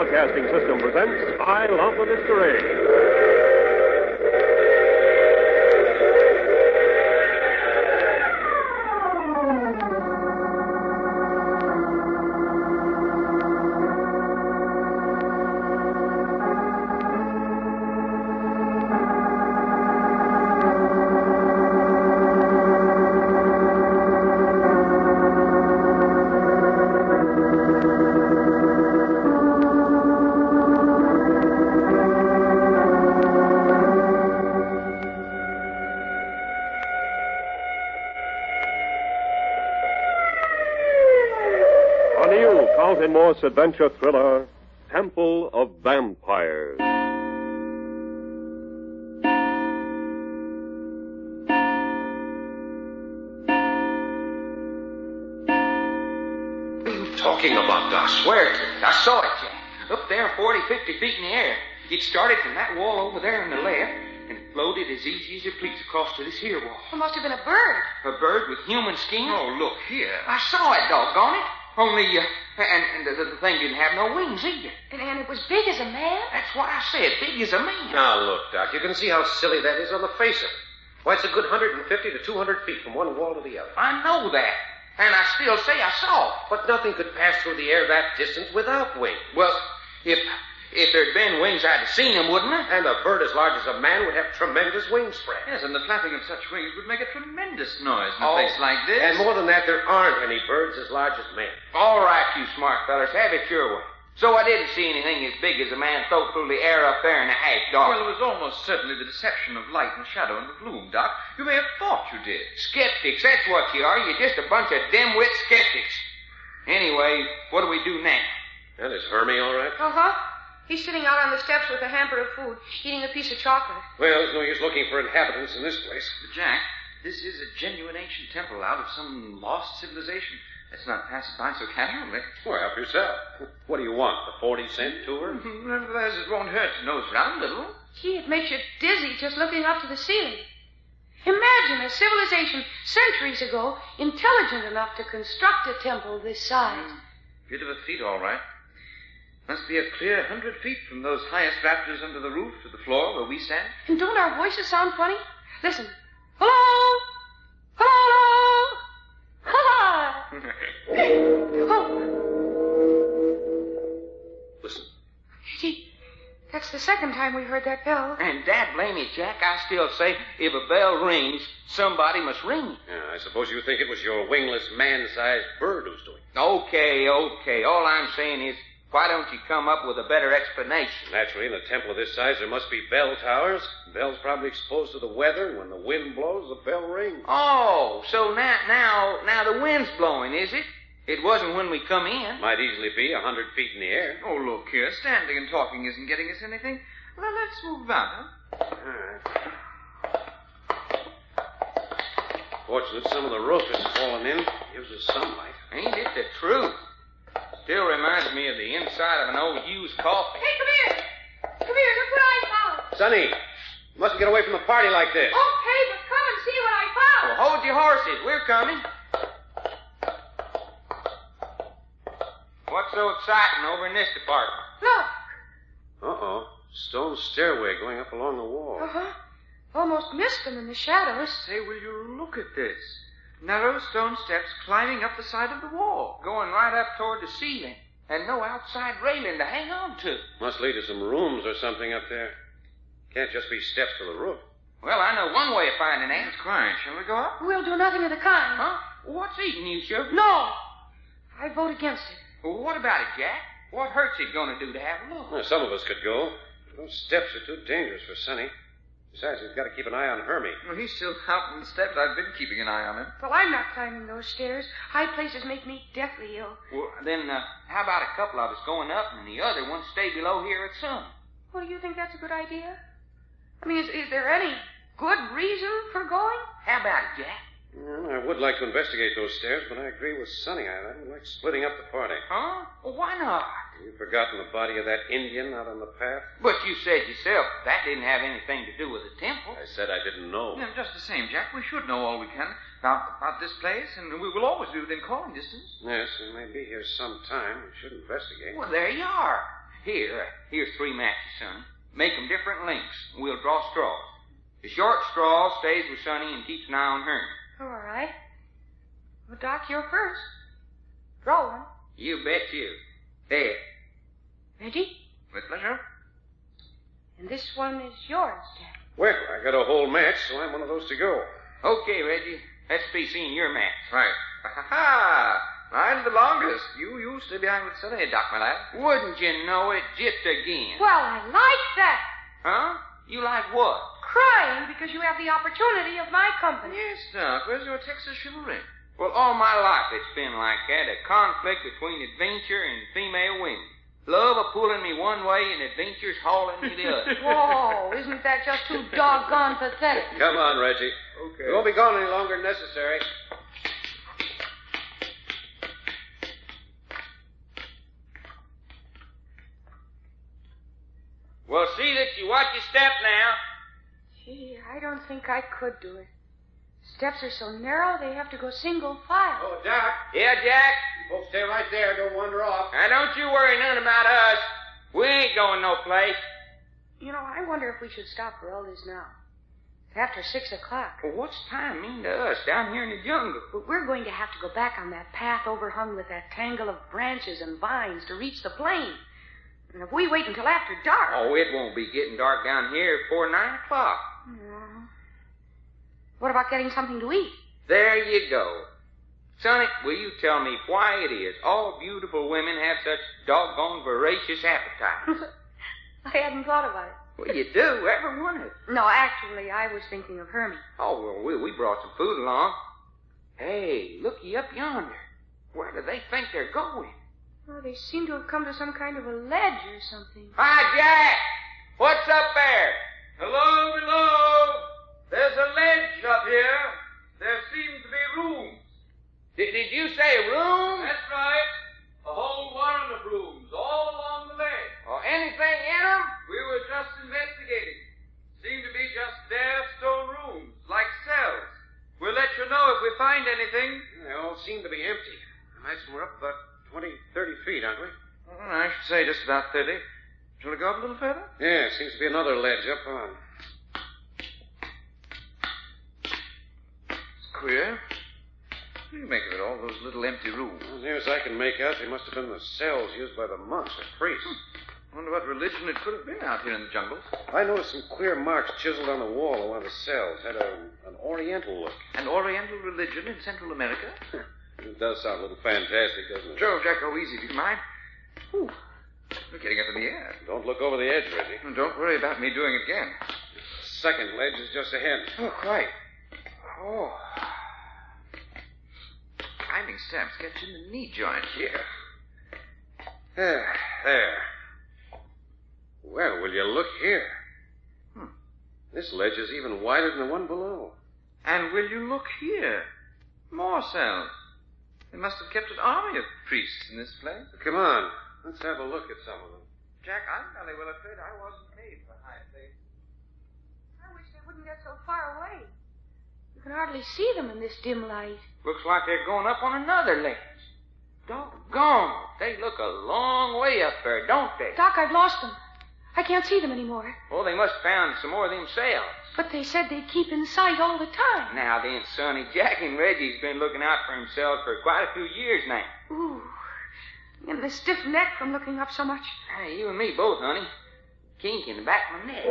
Broadcasting System presents I Love the Mystery. Carlton Morse adventure thriller, Temple of Vampires. Talking about, I swear to it. I saw it, Jack. Up there 40, 50 feet in the air. It started from that wall over there on the left, and it floated as easy as you please across to this here wall. It must have been a bird. A bird with human skin? Oh, look here. I saw it, doggone it. Only, and the thing didn't have no wings either. And it was big as a man? That's what I said, big as a man. Now, look, Doc, you can see how silly that is on the face of it. Why, it's a good 150 to 200 feet from one wall to the other. I know that. And I still say I saw it. But nothing could pass through the air that distance without wings. Well, if there'd been wings, I'd have seen them, wouldn't I? And a bird as large as a man would have tremendous wing spread. Yes, and the flapping of such wings would make a tremendous noise in a place like this. And more than that, there aren't any birds as large as men. All right, you smart fellas, have it your way. So I didn't see anything as big as a man float through the air up there in the half dark. Well, it was almost certainly the deception of light and shadow in the gloom, Doc. You may have thought you did. Skeptics, that's what you are. You're just a bunch of dim-wit skeptics. Anyway, what do we do now? And is Hermie all right? Uh-huh. He's sitting out on the steps with a hamper of food, eating a piece of chocolate. Well, there's no use looking for inhabitants in this place. But, Jack, this is a genuine ancient temple out of some lost civilization. Let's not pass it by so casually. Well, help yourself. What do you want, the 40-cent tour? Nevertheless, it won't hurt to nose around a little. Gee, it makes you dizzy just looking up to the ceiling. Imagine a civilization centuries ago intelligent enough to construct a temple this size. Bit of a feat, all right. Must be a clear 100 feet from those highest rafters under the roof to the floor where we stand. And don't our voices sound funny? Listen. Hello! Hello! Ha! Oh. Listen. Gee, that's the second time we heard that bell. And dad blame it, Jack. I still say if a bell rings, somebody must ring it. Yeah, I suppose you think it was your wingless, man-sized bird who's doing it. Okay. All I'm saying is, why don't you come up with a better explanation? Naturally, in a temple of this size, there must be bell towers. The bell's probably exposed to the weather, and when the wind blows, the bell rings. Oh, so now the wind's blowing, is it? It wasn't when we come in. Might easily be 100 feet in the air. Oh, look here. Standing and talking isn't getting us anything. Well, let's move about, huh? All right. Fortunate some of the roof has fallen in. Gives us sunlight. Ain't it the truth? Still reminds me of the inside of an old used coffee. Hey, come here. Come here, look what I found. Sonny, you mustn't get away from the party like this. Okay, but come and see what I found. Well, hold your horses. We're coming. What's so exciting over in this department? Look. Uh-oh. Stone stairway going up along the wall. Uh-huh. Almost missed them in the shadows. Say, will you look at this? Narrow stone steps climbing up the side of the wall. Going right up toward the ceiling. And no outside railing to hang on to. Must lead to some rooms or something up there. Can't just be steps to the roof. Well, I know one way of finding that. It's quiet. Shall we go up? We'll do nothing of the kind. Huh? What's eating you, Sugar? No. I vote against it. Well, what about it, Jack? What hurt's it going to do to have a look? Well, some of us could go. Those steps are too dangerous for Sonny. Besides, we've got to keep an eye on Hermie. Well, he's still out on the steps. I've been keeping an eye on him. Well, I'm not climbing those stairs. High places make me deathly ill. Well, then, how about a couple of us going up and the other one stay below here at sun? Well, do you think that's a good idea? I mean, is there any good reason for going? How about it, Jack? Well, I would like to investigate those stairs, but I agree with Sonny. I don't like splitting up the party. Huh? Well, why not? You've forgotten the body of that Indian out on the path? But you said yourself that didn't have anything to do with the temple. I said I didn't know. Yeah, just the same, Jack. We should know all we can about this place, and we will always be within calling distance. Yes, we may be here some time. We should investigate. Well, there you are. Here's 3 matches, Sonny. Make 'em different lengths. We'll draw straws. The short straw stays with Sonny and keeps an eye on her. All right. Well, Doc, you're first. Draw one. You bet you. There. Reggie? With pleasure. And this one is yours, Jack. Well, I got a whole match, so I'm one of those to go. Okay, Reggie. Let's be seeing your match. Right. Ha-ha-ha! Mine's the longest. You stay behind with Sonny, Doc, my lad. Wouldn't you know it just again? Well, I like that. Huh? You like what? Crying because you have the opportunity of my company. Yes, Doc. Where's your Texas chivalry? Well, all my life it's been like that, a conflict between adventure and female women. Love a pulling me one way and adventure's hauling me the other. Whoa, isn't that just too doggone pathetic? Come on, Reggie. Okay. We won't be gone any longer than necessary. Well, see that you watch your step now. Gee, I don't think I could do it. Steps are so narrow, they have to go single file. Oh, Doc. Yeah, Jack? You folks stay right there. Don't wander off. Now, don't you worry none about us. We ain't going no place. You know, I wonder if we should stop for all this now. It's after 6 o'clock. Well, what's time mean to us down here in the jungle? But we're going to have to go back on that path overhung with that tangle of branches and vines to reach the plain. And if we wait until after dark... Oh, it won't be getting dark down here before 9 o'clock. What about getting something to eat? There you go. Sonny, will you tell me why it is all beautiful women have such doggone voracious appetites? I hadn't thought about it. Well, you do, every one of them. No, actually, I was thinking of Hermie. Oh, well, we brought some food along. Hey, looky up yonder. Where do they think they're going? Oh, they seem to have come to some kind of a ledge or something. Hi, Jack! What's up there? Hello, below! There's a ledge up here. There seem to be rooms. Did you say rooms? That's right. A whole warren of rooms all along the ledge. Or anything in them? We were just investigating. Seem to be just bare stone rooms, like cells. We'll let you know if we find anything. They all seem to be empty. I imagine we're up about 20, 30 feet, aren't we? I should say just about 30. Shall we go up a little further? Yeah, seems to be another ledge up on. It's queer. What do you make of it, all those little empty rooms? As near as I can make out, they must have been the cells used by the monks or priests. Wonder what religion it could have been out here in the jungles. I noticed some queer marks chiseled on the wall of one of the cells. Had an oriental look. An oriental religion in Central America? It does sound a little fantastic, doesn't it? Joe, Jack, go easy, do you mind? Ooh, we're getting up in the air. Don't look over the edge, Reggie. Don't worry about me doing it again. The second ledge is just ahead. Oh, quite. Oh. Climbing steps get you in the knee joint here. There. Well, will you look here? This ledge is even wider than the one below. And will you look here? More cells. They must have kept an army of priests in this place. Come on. Let's have a look at some of them. Jack, I'm jolly well afraid I wasn't made for high places. I wish they wouldn't get so far away. You can hardly see them in this dim light. Looks like they're going up on another ledge. Doggone. They look a long way up there, don't they? Doc, I've lost them. I can't see them anymore. Well, they must have found some more themselves. But they said they'd keep in sight all the time. Now then, Sonny, Jack and Reggie's been looking out for himself for quite a few years now. Ooh. And the stiff neck from looking up so much. Hey, you and me both, honey. Kink in the back of my neck.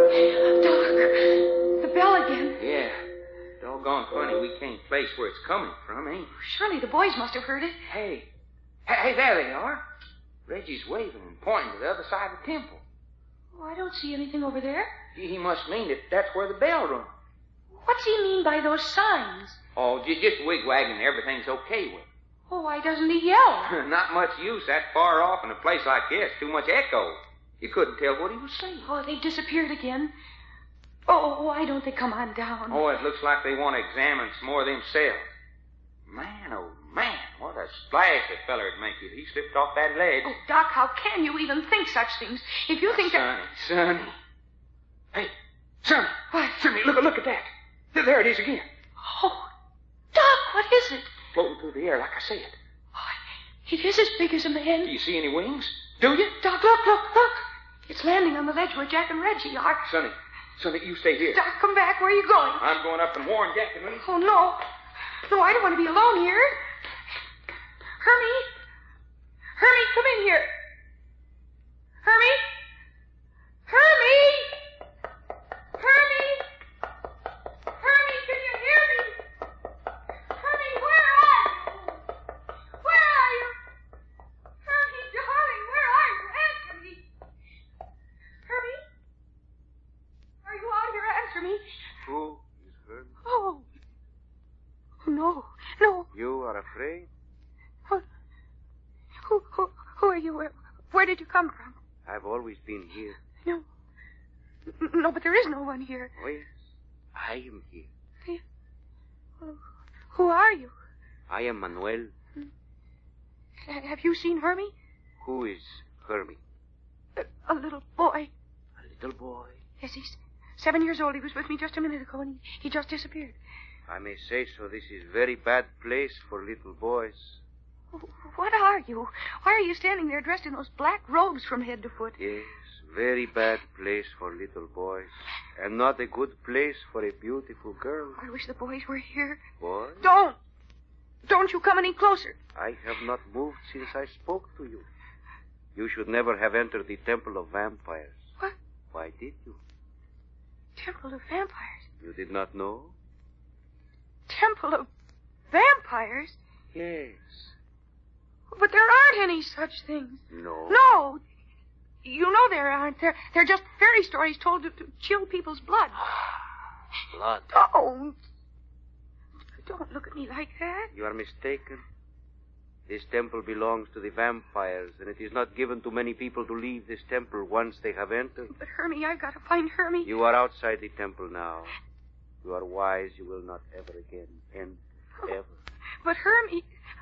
Doc, the bell again. Yeah. Doggone funny we can't place where it's coming from, ain't it? Surely the boys must have heard it. Hey, there they are. Reggie's waving and pointing to the other side of the temple. Oh, I don't see anything over there. He must mean that that's where the bell rung. What's he mean by those signs? Oh, just wigwagging everything's okay with. Oh, why doesn't he yell? Not much use that far off in a place like this. Too much echo. You couldn't tell what he was saying. Oh, they've disappeared again. Oh, why don't they come on down? Oh, it looks like they want to examine some more of themselves. Man, oh man, what a splash the feller'd make if he slipped off that ledge. Oh, Doc, how can you even think such things? If you think that... Sonny. Hey, Sonny. What? Sonny, look at that. There it is again. Oh, Doc, what is it? Floating through the air, like I said. Oh, it is as big as a man. Do you see any wings? Do you? Doc, look. It's landing on the ledge where Jack and Reggie are. Sonny, you stay here. Doc, come back. Where are you going? I'm going up and warn Jack and Reggie. Oh, no. No, I don't want to be alone here. Hermie, come in here. Hermie, can you hear me? Hermie, where are you? Hermie, darling, where are you? Answer me. Hermie, are you out here? Answer me. Who is hurt? Oh, no. You are afraid? Who are you? Where did you come from? I've always been here. No, but there is no one here. Oh, yes. I am here. Who are you? I am Manuel. Have you seen Hermie? Who is Hermie? A little boy. A little boy? Yes, he's 7 years old. He was with me just a minute ago, and he just disappeared. I may say so. This is very bad place for little boys. What are you? Why are you standing there dressed in those black robes from head to foot? Yes, very bad place for little boys. And not a good place for a beautiful girl. I wish the boys were here. Boy? Don't you come any closer. I have not moved since I spoke to you. You should never have entered the Temple of Vampires. What? Why did you? Temple of Vampires? You did not know? Temple of Vampires? Yes. But there aren't any such things. No. No. You know there aren't. They're just fairy stories told to chill people's blood. Blood. Oh. Don't look at me like that. You are mistaken. This temple belongs to the vampires, and it is not given to many people to leave this temple once they have entered. But Hermie, I've got to find Hermie. You are outside the temple now. You are wise. You will not ever again enter. Ever. But Hermie...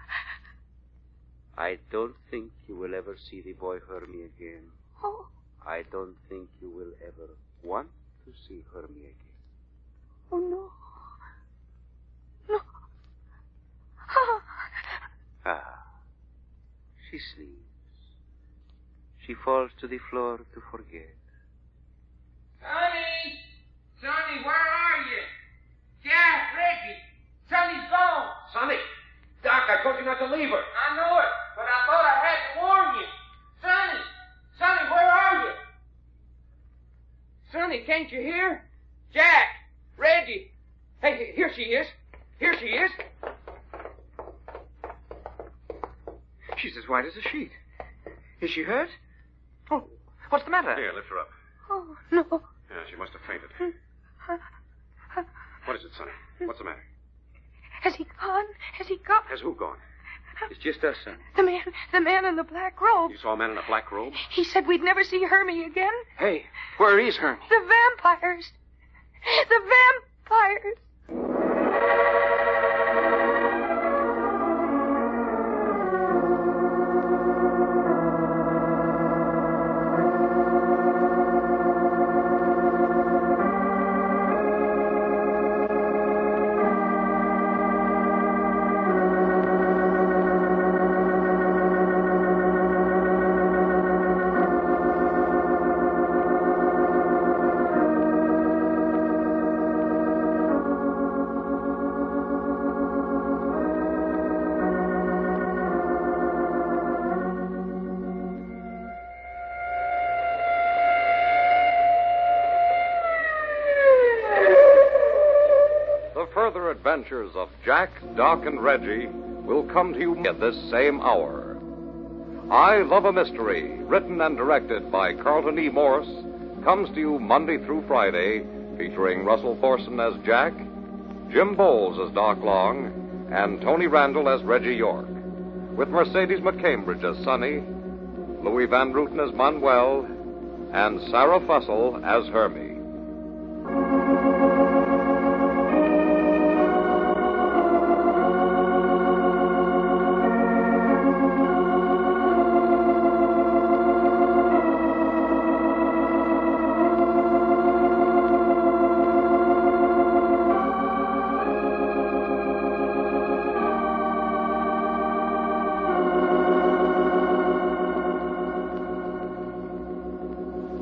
I don't think you will ever see the boy Hermie again. Oh. I don't think you will ever want to see Hermie again. Oh, no. No. She sleeps. She falls to the floor to forget. Sonny, where are you? Jack, Reggie, Sonny's gone. Sonny, Doc, I told you not to leave her. I know it, but I thought I had to warn you. Sonny, where are you? Sonny, can't you hear? Jack, Reggie. Hey, here she is. She's as white as a sheet. Is she hurt? Oh, what's the matter? Here, lift her up. Oh, no. Yeah, she must have fainted. What is it, Sonny? What's the matter? Has he gone? Has who gone? It's just us, son. The man in the black robe. You saw a man in a black robe? He said we'd never see Hermie again. Hey, where is Hermie? The vampires. Further adventures of Jack, Doc, and Reggie will come to you at this same hour. I Love a Mystery, written and directed by Carlton E. Morse, comes to you Monday through Friday, featuring Russell Thorson as Jack, Jim Bowles as Doc Long, and Tony Randall as Reggie York, with Mercedes McCambridge as Sonny, Louis Van Ruten as Manuel, and Sarah Fussell as Hermie.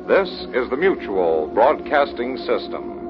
This is the Mutual Broadcasting System.